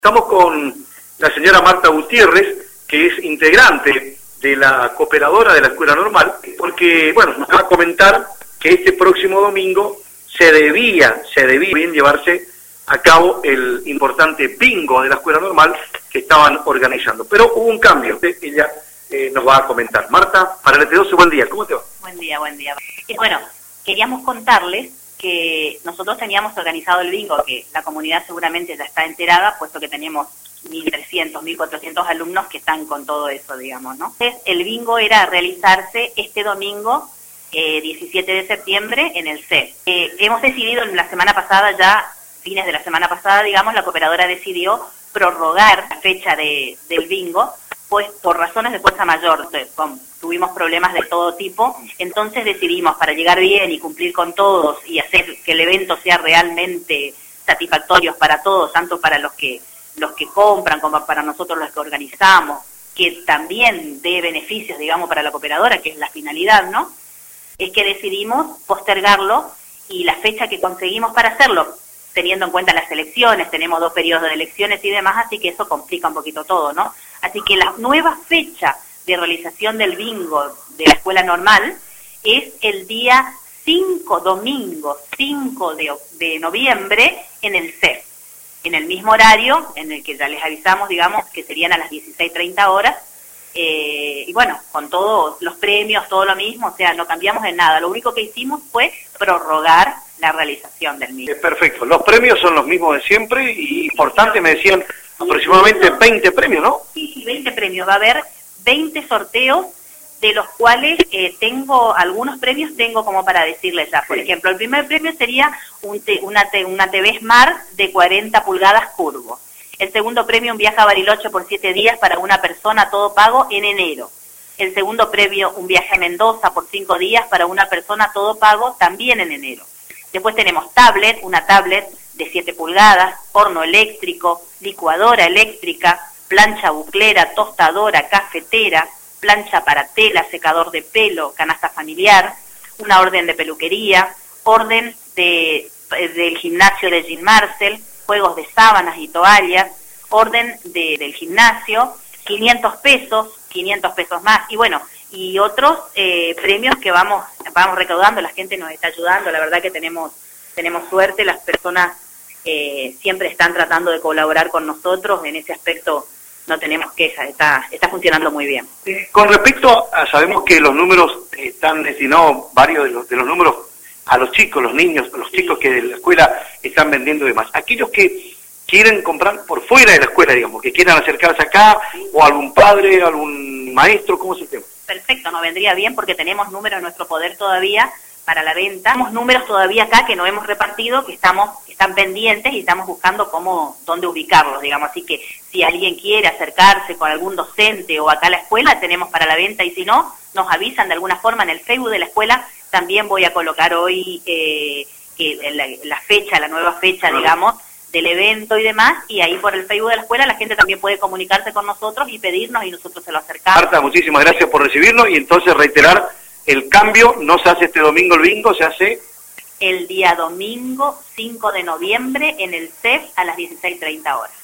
Estamos con la señora Marta Gutiérrez, que es integrante de la cooperadora de la Escuela Normal, porque, bueno, nos va a comentar que este próximo domingo se debía bien llevarse a cabo el importante bingo de la Escuela Normal que estaban organizando. Pero hubo un cambio, ella nos va a comentar. Marta, para el ET12, buen día, ¿cómo te va? Buen día, buen día. Bueno, queríamos contarles que nosotros teníamos organizado el bingo, que la comunidad seguramente ya está enterada, puesto que tenemos 1.300, 1.400 alumnos que están con todo eso, digamos, ¿no? Entonces, el bingo era realizarse este domingo, 17 de septiembre, en el CES. Hemos decidido en la semana pasada, ya fines de la semana pasada, digamos, la cooperadora decidió prorrogar la fecha del bingo, pues por razones de fuerza mayor, tuvimos problemas de todo tipo, entonces decidimos, para llegar bien y cumplir con todos y hacer que el evento sea realmente satisfactorio para todos, tanto para los que compran como para nosotros los que organizamos, que también dé beneficios, digamos, para la cooperadora, que es la finalidad, ¿no? Es que decidimos postergarlo, y la fecha que conseguimos para hacerlo, teniendo en cuenta las elecciones, tenemos 2 periodos de elecciones y demás, así que eso complica un poquito todo, ¿no? Así que la nueva fecha de realización del bingo de la Escuela Normal es el día 5, domingo 5 de noviembre, en el CES, en el mismo horario en el que ya les avisamos, digamos, que serían a las 16:30 horas, y bueno, con todos los premios, todo lo mismo, o sea, no cambiamos en nada, lo único que hicimos fue prorrogar la realización del mismo. Perfecto, los premios son los mismos de siempre, y importante, me decían, aproximadamente 20 premios, ¿no? Sí, 20 premios, va a haber 20 sorteos, de los cuales tengo algunos premios, tengo como para decirles ya. Por ejemplo, el primer premio sería una TV Smart de 40 pulgadas curvo. El segundo premio, un viaje a Bariloche por 7 días para una persona, todo pago, en enero. El segundo premio, un viaje a Mendoza por 5 días para una persona, todo pago, también en enero. Después tenemos una tablet de 7 pulgadas, horno eléctrico, licuadora eléctrica, plancha buclera, tostadora, cafetera, plancha para tela, secador de pelo, canasta familiar, una orden de peluquería, orden del gimnasio de Jean Marcel, juegos de sábanas y toallas, orden del gimnasio, 500 pesos más, y bueno, y otros premios que vamos recaudando, la gente nos está ayudando, la verdad que tenemos suerte, las personas siempre están tratando de colaborar con nosotros, en ese aspecto no tenemos quejas, está funcionando muy bien. Con respecto a, sabemos que los números están destinados, varios de los números, a los chicos, los niños, los chicos que de la escuela están vendiendo y demás. Aquellos que quieren comprar por fuera de la escuela, digamos, que quieran acercarse acá, o algún padre, algún maestro, ¿cómo es el tema? Perfecto, nos vendría bien porque tenemos números en nuestro poder todavía para la venta. Tenemos números todavía acá que no hemos repartido, que están pendientes y estamos buscando dónde ubicarlos, digamos. Así que si alguien quiere acercarse con algún docente o acá a la escuela, tenemos para la venta, y si no, nos avisan de alguna forma en el Facebook de la escuela. También voy a colocar hoy la nueva fecha, digamos, del evento y demás, y ahí por el Facebook de la escuela la gente también puede comunicarse con nosotros y pedirnos, y nosotros se lo acercamos. Marta, muchísimas gracias por recibirnos, y entonces reiterar, el cambio no se hace este domingo el bingo, se hace el día domingo 5 de noviembre en el CEF a las 16:30 horas.